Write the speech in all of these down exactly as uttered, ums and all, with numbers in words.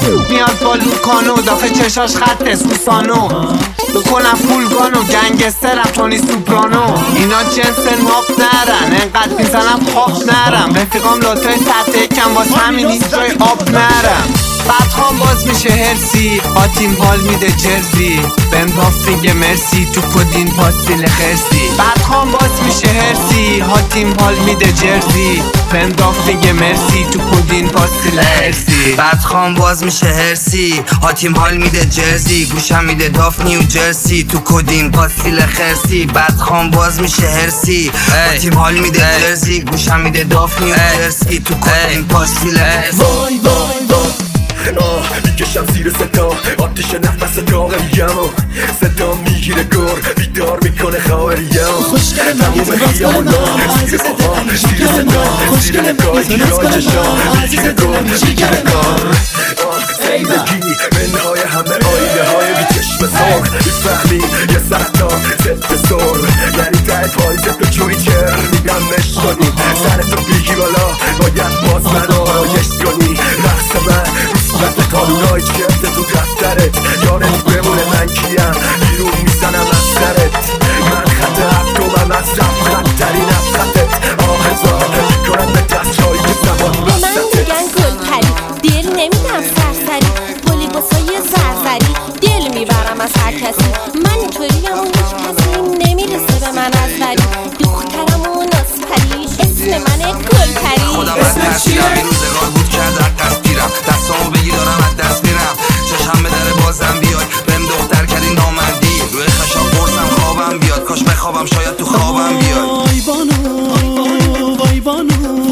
میاد با لوکانو داخل چشاش خط سوسانو بکنم فولگانو گنگسترم تونی سوپرانو. اینا جنس ناف نرن انقدر میزنم خواب نرم رفیقام لاتای سطح یکم واسه همین نیست جای آب نرم. بعد خام باز میشه هرسی آتیم حال میده جرزی بهم داف میگه مرسی تو کدین پاستیل خرسی. بعد خام باز میشه هرسی هاتیم حال میده جرزی بهم داف میگه مرسی تو کدین پاستیل خرسی. بعد خام باز میشه هرسی هاتیم حال میده جرزی گوشم میده داف نیو جرسی تو کدین پاستیل خرسی. بعد خام باز میشه هرسی هاتیم حال میده جرزی گوشم میده داف نیو جرسی تو کدین پاستیل خرسی. وای وای وای آه میکشم زیر صدا آتیش نفس داغ میگم و صدا میگیره گر بیدار میکنه خواهریم تموم خیامونا زیر پاها زیر صدا زیر نگاه گیران چشام میگیره گر میگیره کار. زندگی منهای همه آیده های بی چشم سرخ میفهمی یه سرطان ضد سر یعنی ته پایزه تو جوری چر میگم مش کنی سرتو بیگی بالا باید باز من آرایش کنی رقص من رسمت قانونای چرت تو دفترت یارت بمونه من کیم بیرون میزنم از سرت من خط هفتمم از رفت خطترین از خطت آهزار میکنم به دست هایی که زمان بستت. من میگن گل پری دل نمیدم سرسری گلی باسای زرزری دل میبرم از هر کسی من اینطوریم و هیچ کسی نمیرسه به من از وری دخترم و نازپری اسم منه گل پری. خودم از ترسیرم این روزگار بود کرد رقص پیرم دستامو بگی دارم از دست میرم چشم به در بازم بیای بهم دختر کردی نامردی روی خشاب برسم خوابم بیاد کاش بخوابم شاید تو خوابم بیای. آی بانو وای بانو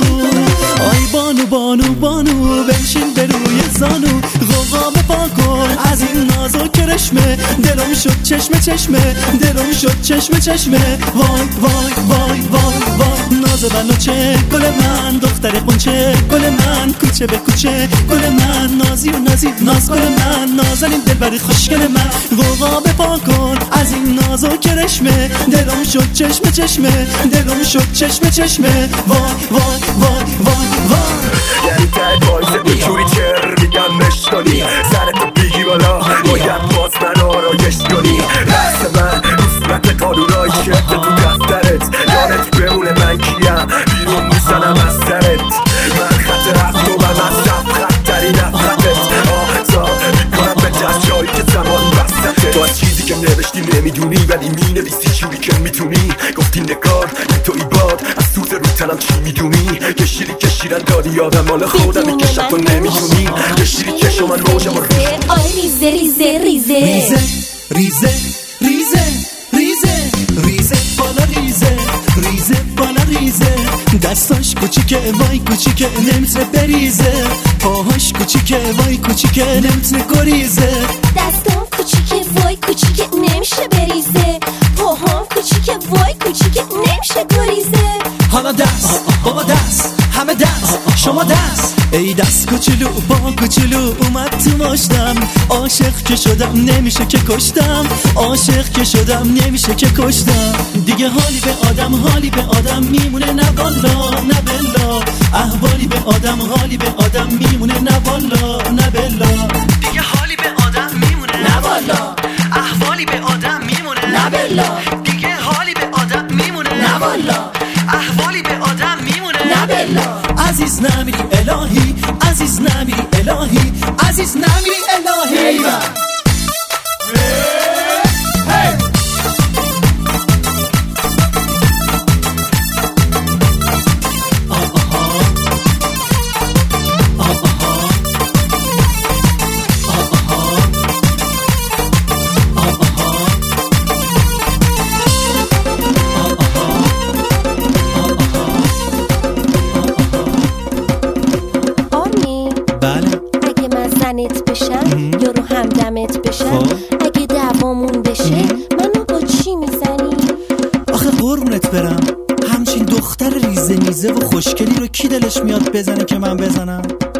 آی بانو بانو بانو بنشین به روی زانو غوغا بپا کن از این ناز و کرشمه دلم شد چشمه چشمه دلم شد چشمه چشمه وای وای وای وای وای ناز بنو چه گل من دختر قنچه گل من کوچه به کوچه گل من نازی و نازی ناز گل من نازنین دلبری خوشگل من غوغا بپا کن از این ناز و کرشمه دلم شد چشمه چشمه دلم شد چشمه چشمه وای وای وای وای وای یعنی ته پایزه تو جوری چر میگم مش کنی سرتو بیگی بالا باید باز من آرایش کنی رقص من رسمت قانونای چرت تو دفترت یارت بمونه من کیم بیرون میزنم از سرت من خط هفتمم از رفت خطترین از خطت آهزار میکنم به دست جایی که زمان بستته. تو از چیزی که نوشتی نمیدونی ولی مینویسی جوری که میتونی گفتی نگار توی باد از سوز رو تنم چی میدونی یه شیری که شیرن دادی یادم مال خودم میکشم تو نمیتونی یه شیری که شما من موجم و ریزه آی ریزه ریزه ریزه ریزه ریزه ریزه ریزه ریزه بالا ریزه ریزه بالا ریزه دستاش کوچیکه وای کوچیکه نمیتونه بریزه پاهاش کوچیکه وای کوچیکه نمیتونه گریزه دستام کوچیکه وای کوچیکه نمیشه بریزه پاهام کوچیکه وای کوچیکه نمیشه گریزه. حالا دست بابا دست همه دست شما دست ای دست کوچولو با کوچولو اومد تو ماشتم عاشق که شدم نمیشه که کشتم عاشق که شدم نمیشه که کشتم دیگه حالی به آدم حالی به آدم میمونه نه والا نه بلا احوالی به آدم حالی به آدم میمونه نه والا نه بلا دیگه حالی به آدم میمونه نه والا احوالی به آدم میمونه نه بلا دیگه حالی به آدم میمونه نه والا احوالی به آدم میمونه نه بلا. عزیز نمیری الهی عزیز نمیری الهی عزیز نمیری الهی زنت بشم یا رو همدمت بشم اگه دعوامون بشه منو با چی میزنی؟ آخه قربونت برم همچین دختر ریزه میزه و خوشگلی رو کی دلش میاد بزنه که من بزنم؟